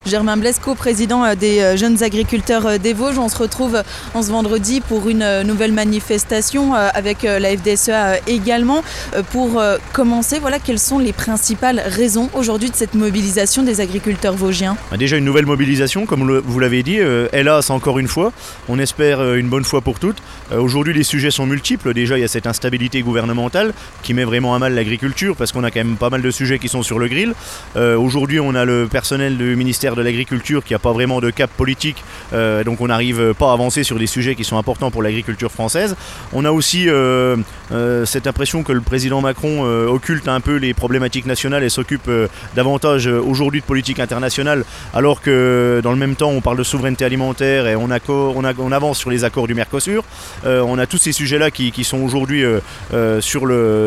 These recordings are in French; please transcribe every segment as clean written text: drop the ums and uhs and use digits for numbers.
Germain Blaise, coprésident des jeunes agriculteurs des Vosges. On se retrouve en ce vendredi pour une nouvelle manifestation avec la FDSEA également. Pour commencer, voilà, quelles sont les principales raisons aujourd'hui de cette mobilisation des agriculteurs vosgiens? Déjà une nouvelle mobilisation, comme vous l'avez dit, hélas encore une fois, on espère une bonne fois pour toutes. Aujourd'hui les sujets sont multiples, déjà il y a cette instabilité gouvernementale qui met vraiment à mal l'agriculture parce qu'on a quand même pas mal de sujets qui sont sur le grill. Aujourd'hui on a le personnel du ministère de l'Agriculture qui n'a pas vraiment de cap politique, donc on n'arrive pas à avancer sur des sujets qui sont importants pour l'agriculture française. On a aussi cette impression que le président Macron occulte un peu les problématiques nationales et s'occupe davantage aujourd'hui de politique internationale, alors que dans le même temps on parle de souveraineté alimentaire et on avance sur les accords du Mercosur. On a tous ces sujets-là qui sont aujourd'hui sur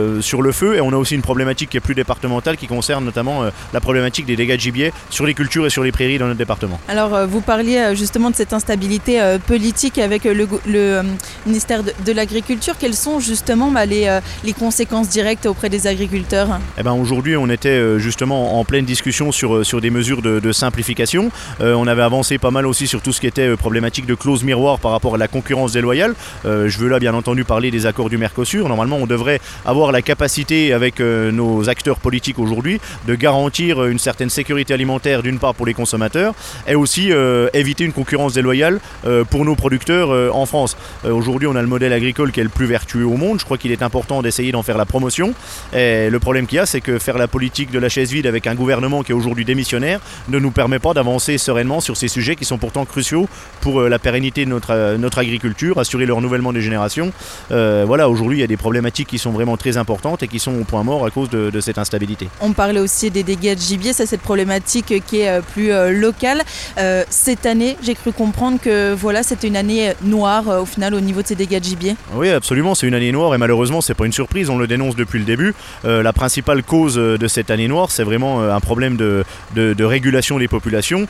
le feu, et on a aussi une problématique qui est plus départementale qui concerne notamment la problématique des dégâts de gibier sur les cultures et sur les prairies dans notre département. Alors vous parliez justement de cette instabilité politique avec le ministère de l'Agriculture. Quelles sont justement les conséquences directes auprès des agriculteurs? Aujourd'hui on était justement en pleine discussion sur des mesures de simplification. On avait avancé pas mal aussi sur tout ce qui était problématique de clause miroir par rapport à la concurrence déloyale. Je veux là bien entendu parler des accords du Mercosur. Normalement on devrait avoir la capacité avec nos acteurs politiques aujourd'hui de garantir une certaine sécurité alimentaire d'une part pour les consommateurs et aussi éviter une concurrence déloyale pour nos producteurs en France. Aujourd'hui on a le modèle agricole qui est le plus vertueux au monde. Je crois qu'il est important d'essayer d'en faire la promotion, et le problème qu'il y a c'est que faire la politique de la chaise vide avec un gouvernement qui est aujourd'hui démissionnaire ne nous permet pas d'avancer sereinement sur ces sujets qui sont pourtant cruciaux pour la pérennité de notre agriculture, assurer le renouvellement des générations. Voilà, aujourd'hui il y a des problématiques qui sont vraiment très importantes et qui sont au point mort à cause de cette instabilité. On parlait aussi des dégâts de gibier, ça c'est cette problématique qui est plus locale. Cette année, j'ai cru comprendre que voilà, c'était une année noire au final au niveau de ces dégâts de gibier. Oui, absolument, c'est une année noire et malheureusement c'est pas une surprise, on le dénonce depuis le début. La principale cause de cette année noire, c'est vraiment un problème de régulation des populations.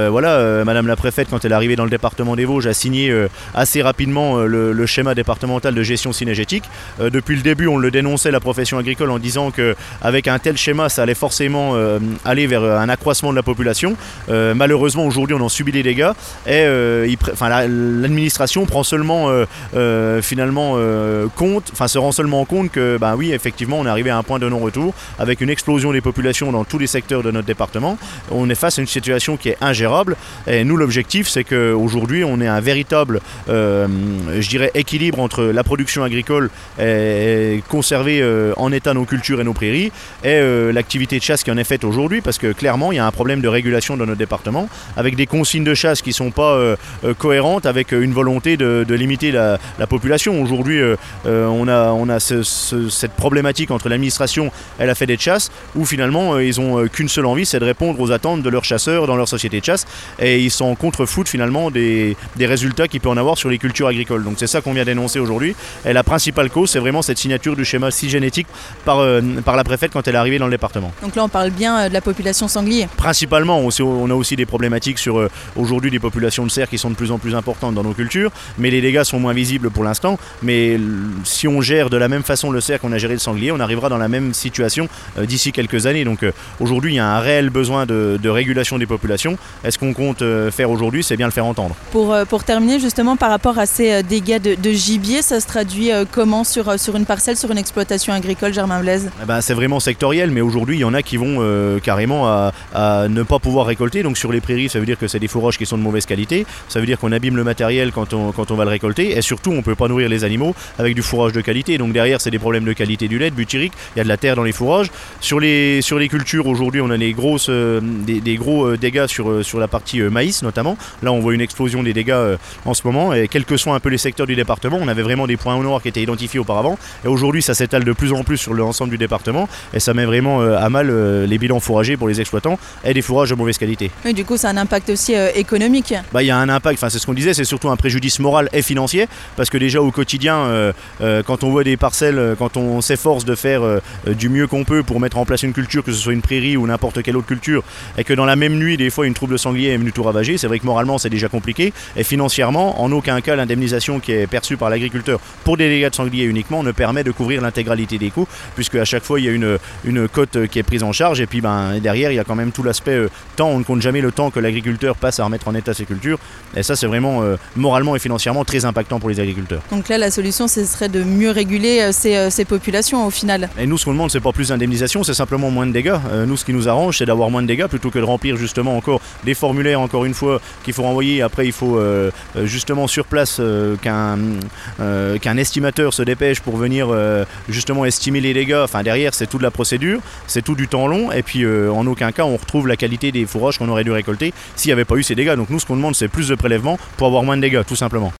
Madame la préfète, quand elle est arrivée dans le département des Vosges, a signé assez rapidement le schéma départemental de gestion cynégétique. Depuis le début, on le dénonçait, la profession agricole, en disant qu'avec un tel schéma, ça allait forcément aller vers un accroissement de la population. Malheureusement, aujourd'hui, on en subit des dégâts et l'administration prend seulement se rend seulement compte que, oui, effectivement, on est arrivé à un point de non-retour avec une explosion des populations dans tous les secteurs de notre département. On est face à une situation qui est ingérable et nous, l'objectif, c'est qu'aujourd'hui, on ait un véritable, équilibre entre la production agricole et conserver en état nos cultures et nos prairies et l'activité de chasse qui en est faite aujourd'hui, parce que clairement, il y a un problème de régulation dans notre département avec des consignes de chasse qui ne sont pas cohérentes avec une volonté de limiter la population. Aujourd'hui, on a cette problématique entre l'administration et la fédé de chasse où finalement ils n'ont qu'une seule envie, c'est de répondre aux attentes de leurs chasseurs dans leur société de chasse, et ils sont en contre-foot finalement des résultats qu'il peut en avoir sur les cultures agricoles. Donc c'est ça qu'on vient dénoncer aujourd'hui, et la principale cause c'est vraiment cette signature du schéma cynégétique par la préfète quand elle est arrivée dans le département. Donc là on parle bien de la population sanglier. Principalement, on a aussi des problématiques sur aujourd'hui des populations de cerfs qui sont de plus en plus importantes dans nos cultures, mais les dégâts sont moins visibles pour l'instant. Mais si on gère de la même façon le cerf qu'on a géré le sanglier, on arrivera dans la même situation d'ici quelques années. Donc aujourd'hui il y a un réel besoin de régulation des populations. Est-ce qu'on compte faire aujourd'hui? C'est bien le faire entendre. Pour terminer justement par rapport à ces dégâts de gibier, ça se traduit comment sur une parcelle, sur une exploitation agricole, Germain Blaise? C'est vraiment sectoriel, mais aujourd'hui il y en a qui vont carrément à ne pas pouvoir récolter. Donc sur les prairies, ça veut dire que c'est des fourrages qui sont de mauvaise qualité, ça veut dire qu'on abîme le matériel quand on va le récolter, et surtout on ne peut pas nourrir les animaux avec du fourrage de qualité. Donc derrière c'est des problèmes de qualité du lait, de butyrique, il y a de la terre dans les fourrages. Sur les cultures aujourd'hui on a des gros dégâts sur la partie maïs notamment. Là on voit une explosion des dégâts en ce moment, et quels que soient un peu les secteurs du département, on avait vraiment des points noirs qui étaient identifiés auparavant, et aujourd'hui ça s'étale de plus en plus sur l'ensemble du département, et ça met vraiment à mal les bilans fourragers pour les exploitants et des fourrages de mauvaise qualité. Oui, du coup ça a un impact aussi économique. Il y a un impact, c'est ce qu'on disait, c'est surtout un préjudice moral et financier, parce que déjà au quotidien, quand on voit des parcelles, quand on s'efforce de faire du mieux qu'on peut pour mettre en place une culture, que ce soit une prairie ou n'importe quelle autre culture, et que dans la même nuit des fois une troupe de sanglier est venue tout ravager, c'est vrai que moralement c'est déjà compliqué, et financièrement en aucun cas l'indemnisation qui est perçue par l'agriculteur pour des dégâts de sanglier uniquement ne permet de couvrir l'intégralité des coûts, puisque à chaque fois il y a une cote qui est prise en charge, et puis derrière il y a quand même tout l'aspect temps compte jamais le temps que l'agriculteur passe à remettre en état ses cultures. Et ça, c'est vraiment moralement et financièrement très impactant pour les agriculteurs. Donc là, la solution, ce serait de mieux réguler ces populations au final. Et nous, ce qu'on demande, c'est pas plus d'indemnisation, c'est simplement moins de dégâts. Nous, ce qui nous arrange, c'est d'avoir moins de dégâts plutôt que de remplir justement encore des formulaires, encore une fois, qu'il faut renvoyer. Après, il faut justement sur place qu'un estimateur se dépêche pour venir justement estimer les dégâts. Enfin, derrière, c'est toute la procédure, c'est tout du temps long. Et puis, en aucun cas, on retrouve la qualité des fourrages qu'on aurait dû récolter s'il n'y avait pas eu ces dégâts. Donc nous, ce qu'on demande, c'est plus de prélèvements pour avoir moins de dégâts, tout simplement.